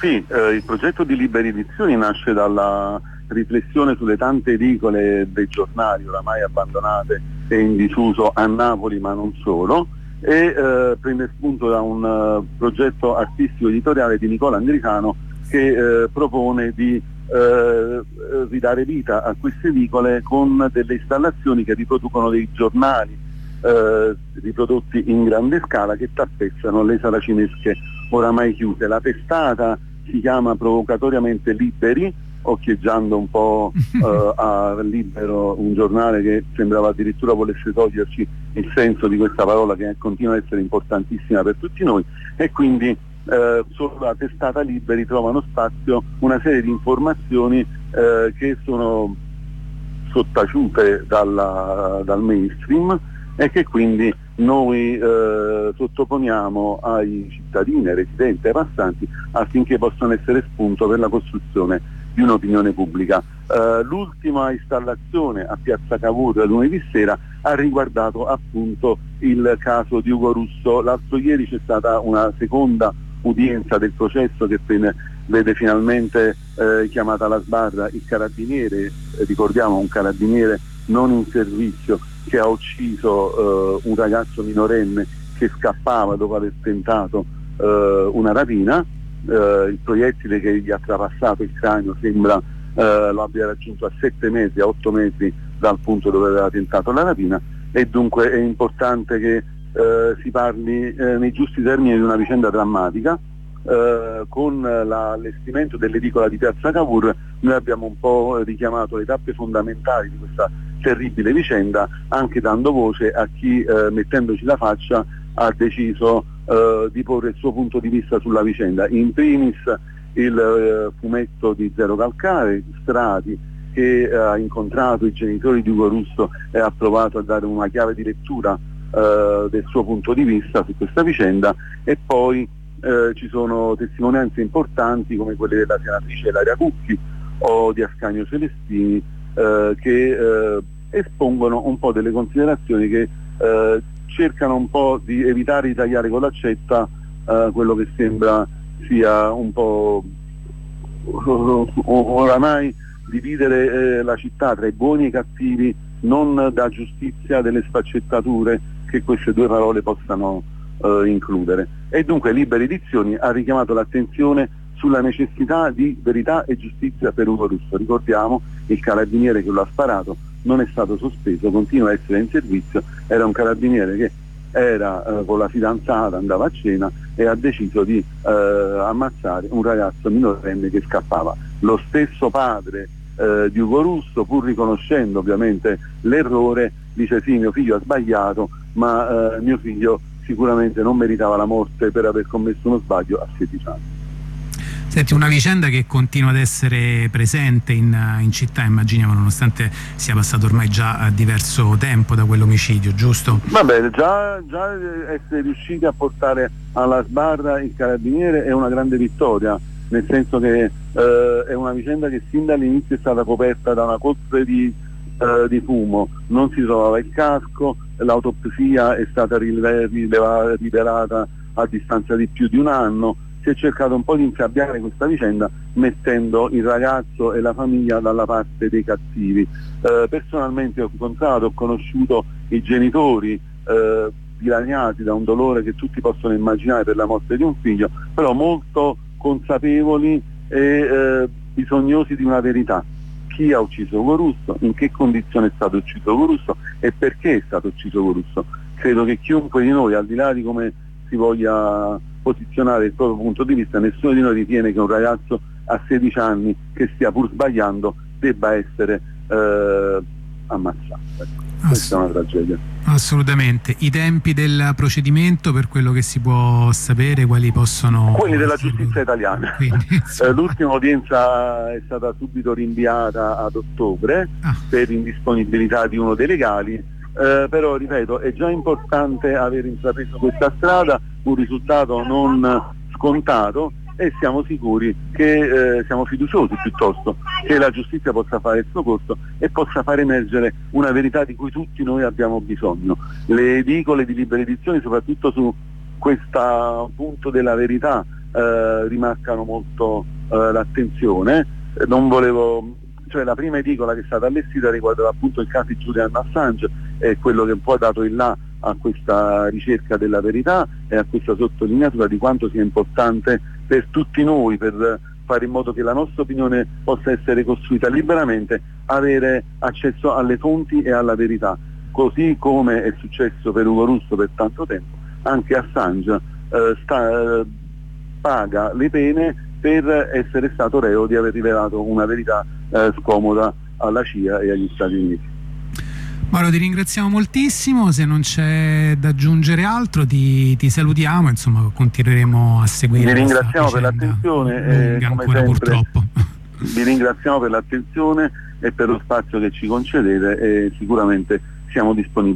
Sì, il progetto di Libere Edizioni nasce dalla riflessione sulle tante edicole dei giornali oramai abbandonate e in disuso a Napoli, ma non solo, e prende spunto da un progetto artistico editoriale di Nicola Anglicano che propone di ridare vita a queste edicole con delle installazioni che riproducono dei giornali riprodotti in grande scala che tappezzano le saracinesche oramai chiuse. La testata si chiama provocatoriamente Liberi, occhieggiando un po' a Libero, un giornale che sembrava addirittura volesse toglierci il senso di questa parola che continua ad essere importantissima per tutti noi, e quindi sulla testata Liberi trovano spazio una serie di informazioni che sono sottaciute dal mainstream e che quindi noi sottoponiamo ai cittadini, residenti e passanti affinché possano essere spunto per la costruzione di un'opinione pubblica. L'ultima installazione a Piazza Cavour lunedì sera ha riguardato appunto il caso di Ugo Russo. L'altro ieri c'è stata una seconda udienza del processo che vede finalmente chiamata alla sbarra il carabiniere, ricordiamo un carabiniere non in servizio, che ha ucciso un ragazzo minorenne che scappava dopo aver tentato una rapina. Il proiettile che gli ha trapassato il cranio sembra lo abbia raggiunto a 7 metri, a 8 metri dal punto dove aveva tentato la rapina, e dunque è importante che si parli nei giusti termini di una vicenda drammatica. Con l'allestimento dell'edicola di Piazza Cavour noi abbiamo un po' richiamato le tappe fondamentali di questa terribile vicenda, anche dando voce a chi mettendoci la faccia ha deciso di porre il suo punto di vista sulla vicenda. In primis il fumetto di Zero Calcare, Strati, che ha incontrato i genitori di Ugo Russo e ha provato a dare una chiave di lettura del suo punto di vista su questa vicenda, e poi ci sono testimonianze importanti come quelle della senatrice Ilaria Cucchi o di Ascanio Celestini che espongono un po' delle considerazioni che cercano un po' di evitare di tagliare con l'accetta quello che sembra sia un po' oramai dividere la città tra i buoni e i cattivi, non da giustizia delle sfaccettature che queste due parole possano includere. E dunque Libere Edizioni ha richiamato l'attenzione sulla necessità di verità e giustizia per Ugo Russo. Ricordiamo, il carabiniere che lo ha sparato non è stato sospeso, continua a essere in servizio, era un carabiniere che era con la fidanzata, andava a cena e ha deciso di ammazzare un ragazzo minorenne che scappava. Lo stesso padre di Ugo Russo, pur riconoscendo ovviamente l'errore, dice sì, mio figlio ha sbagliato, ma mio figlio sicuramente non meritava la morte per aver commesso uno sbaglio a 16 anni. Senti, una vicenda che continua ad essere presente in città, immaginiamo, nonostante sia passato ormai già diverso tempo da quell'omicidio, giusto? Va bene, già essere riusciti a portare alla sbarra il carabiniere è una grande vittoria, nel senso che è una vicenda che sin dall'inizio è stata coperta da una coltre di fumo, non si trovava il casco, l'autopsia è stata rivelata a distanza di più di un anno. Si è cercato un po' di insabbiare questa vicenda mettendo il ragazzo e la famiglia dalla parte dei cattivi. Personalmente ho incontrato, ho conosciuto i genitori dilaniati da un dolore che tutti possono immaginare per la morte di un figlio, però molto consapevoli e bisognosi di una verità. Chi ha ucciso Ugo Russo, in che condizione è stato ucciso Ugo Russo e perché è stato ucciso Ugo Russo. Credo che chiunque di noi, al di là di come si voglia posizionare il proprio punto di vista, nessuno di noi ritiene che un ragazzo a 16 anni che stia pur sbagliando debba essere ammazzato. Questa è una tragedia. Assolutamente. I tempi del procedimento, per quello che si può sapere, quali possono... Quelli della giustizia italiana. L'ultima udienza è stata subito rinviata ad ottobre per indisponibilità di uno dei legali, però ripeto, è già importante aver intrapreso questa strada, un risultato non scontato, e siamo sicuri che siamo fiduciosi piuttosto che la giustizia possa fare il suo corso e possa far emergere una verità di cui tutti noi abbiamo bisogno. Le edicole di Libere Edizioni, soprattutto su questo punto della verità, rimarcano molto l'attenzione. Non volevo, cioè la prima edicola che è stata allestita riguardava appunto il caso di Julian Assange, è quello che un po' ha dato il là a questa ricerca della verità e a questa sottolineatura di quanto sia importante per tutti noi, per fare in modo che la nostra opinione possa essere costruita liberamente, avere accesso alle fonti e alla verità. Così come è successo per Ugo Russo per tanto tempo, anche Assange paga le pene per essere stato reo di aver rivelato una verità scomoda alla CIA e agli Stati Uniti. Mauro, ti ringraziamo moltissimo, se non c'è da aggiungere altro ti salutiamo, insomma continueremo a seguire. Vi ringraziamo per l'attenzione, come ancora sempre, purtroppo. Vi ringraziamo per l'attenzione e per lo spazio che ci concedete e sicuramente siamo disponibili.